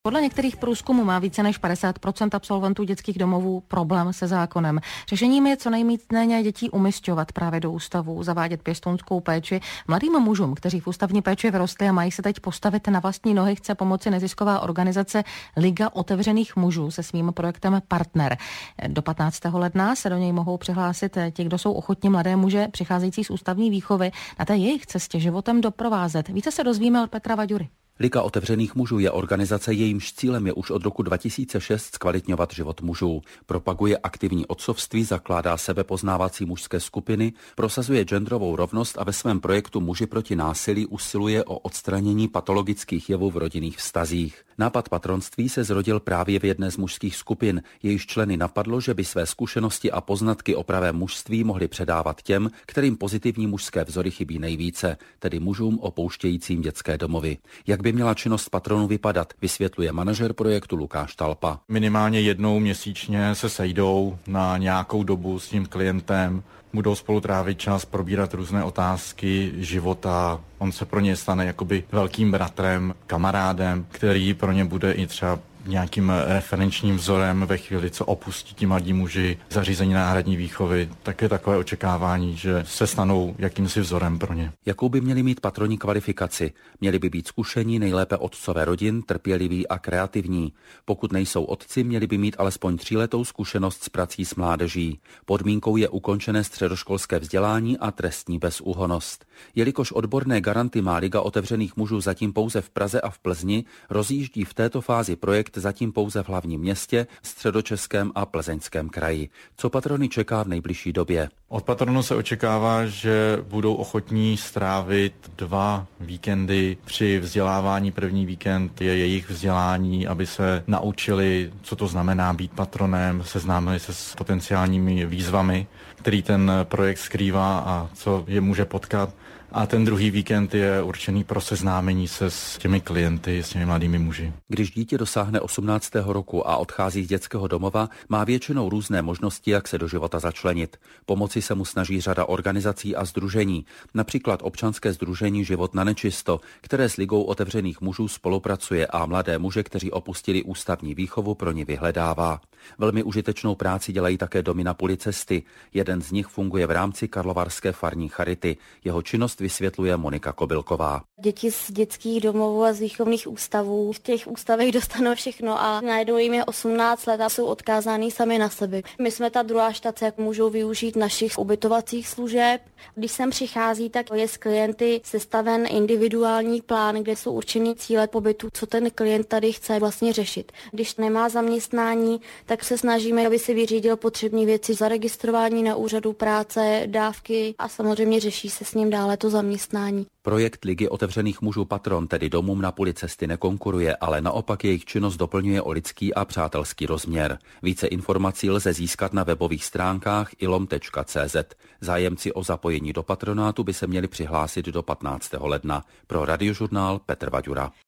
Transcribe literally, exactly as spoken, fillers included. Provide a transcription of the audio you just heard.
Podle některých průzkumů má více než padesát procent absolventů dětských domovů problém se zákonem. Řešením je co nejméně dětí umisťovat právě do ústavů, zavádět pěstounskou péči. Mladým mužům, kteří v ústavní péči vyrostli a mají se teď postavit na vlastní nohy, chce pomoci nezisková organizace Liga otevřených mužů se svým projektem Partner. Do patnáctého ledna se do něj mohou přihlásit ti, kdo jsou ochotni mladé muže přicházející z ústavní výchovy na té jejich cestě životem doprovázet. Více se dozvíme od Petra Vaďury. Liga otevřených mužů je organizace, jejímž cílem je už od roku dva tisíce šest zkvalitňovat život mužů. Propaguje aktivní otcovství, zakládá sebepoznávací mužské skupiny, prosazuje genderovou rovnost a ve svém projektu Muži proti násilí usiluje o odstranění patologických jevů v rodinných vztazích. Nápad patronství se zrodil právě v jedné z mužských skupin. Jejíž členy napadlo, že by své zkušenosti a poznatky o pravém mužství mohli předávat těm, kterým pozitivní mužské vzory chybí nejvíce, tedy mužům opouštějícím dětské domovy. Jak by měla činnost patronů vypadat, vysvětluje manažer projektu Lukáš Talpa. Minimálně jednou měsíčně se sejdou na nějakou dobu s tím klientem, budou spolu trávit čas, probírat různé otázky života. On se pro ně stane jakoby velkým bratrem, kamarádem, který pro ně bude i třeba nějakým referenčním vzorem ve chvíli, co opustí ti mladí muži zařízení náhradní výchovy. Tak je takové očekávání, že se stanou jakýmsi vzorem pro ně. Jakou by měli mít patroni kvalifikaci? Měli by být zkušení, nejlépe otcové rodin, trpěliví a kreativní. Pokud nejsou otci, měli by mít alespoň tříletou zkušenost s prací s mládeží. Podmínkou je ukončené středoškolské vzdělání a trestní bezúhonnost. Jelikož odborné garanty má Liga otevřených mužů zatím pouze v Praze a v Plzni, rozjíždí v této fázi projekt zatím pouze v hlavním městě, Středočeském a Plzeňském kraji. Co patrony čeká v nejbližší době? Od patronů se očekává, že budou ochotní strávit dva víkendy při vzdělávání. První víkend je jejich vzdělání, aby se naučili, co to znamená být patronem, seznámili se s potenciálními výzvami, který ten projekt skrývá a co je může potkat. A ten druhý víkend je určený pro seznámení se s těmi klienty, s těmi mladými muži. Když dítě dosáhne osmnáctého roku a odchází z dětského domova, má většinou různé možnosti, jak se do života začlenit. Pomoci se mu snaží řada organizací a sdružení, například občanské sdružení Život na nečisto, které s Ligou otevřených mužů spolupracuje a mladé muže, kteří opustili ústavní výchovu, pro ně vyhledává. Velmi užitečnou práci dělají také domy na půli cesty. Jeden z nich funguje v rámci karlovarské farní charity. Jeho činnost vysvětluje Monika Kobylková. Děti z dětských domovů a z výchovných ústavů v těch ústavech dostanou všechno a najednou jim je osmnáct let a jsou odkázány sami na sebe. My jsme ta druhá štace, jak můžou využít našich ubytovacích služeb. Když sem přichází, tak je s klienty sestaven individuální plán, kde jsou určený cíle pobytu, co ten klient tady chce vlastně řešit. Když nemá zaměstnání, tak se snažíme, aby si vyřídil potřebné věci, zaregistrování na úřadu práce, dávky a samozřejmě řeší se s ním dále to zaměstnání. Projekt Ligy otevřených mužů Patron tedy domům na půli cesty nekonkuruje, ale naopak jejich činnost doplňuje o lidský a přátelský rozměr. Více informací lze získat na webových stránkách ilom tečka cé zet. Zájemci o zapojení do patronátu by se měli přihlásit do patnáctého ledna. Pro Radiožurnál Petr Vaďura.